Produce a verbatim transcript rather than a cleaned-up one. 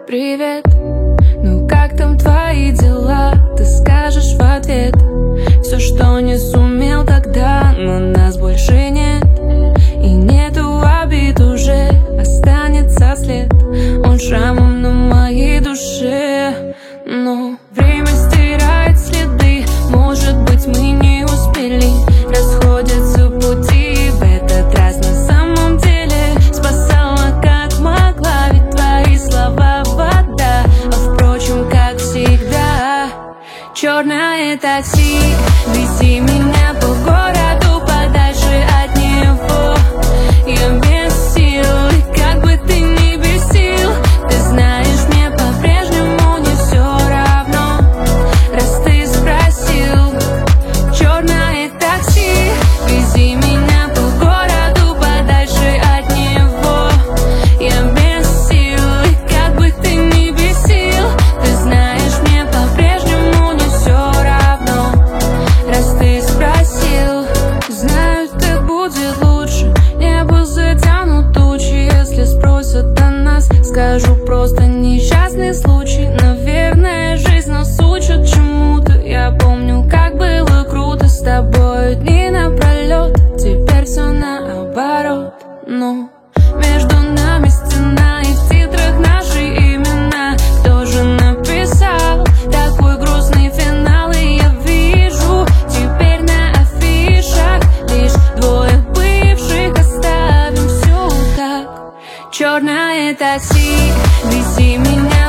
Привет, ну как там твои дела? Ты скажешь в ответ все, что не сумел тогда, но нас больше нет. И нету обид уже, останется след. Он шрамом на моей душе. Но время стирает следы. Может быть, мы не успели. Расходятся пути. В этот раз на самом деле спасала как могла. Ведь твои слова вода. А впрочем, как всегда, черное такси, вези меня по городу подальше от него. Я без сил, и как бы ты ни бесил, ты знаешь, мне по-прежнему не все равно. Раз ты спросил, черное такси, вези меня по городу подальше от него. Я без сил, и как бы ты ни бесил, ты знаешь, мне по-прежнему не все равно. Раз ты спросил, знаю, так будет лучше. Небо затянут тучи. Если спросят о нас, скажу просто несчастный случай. Наверное, жизнь нас учит чему-то. Я помню, как было круто с тобой дни напролет. Теперь все наоборот. Но между нами стена, и в титрах наши имена. Кто же написал такой грустный финал? И я вижу теперь на афишах лишь двое бывших. Оставим все так. Черное такси, вези меня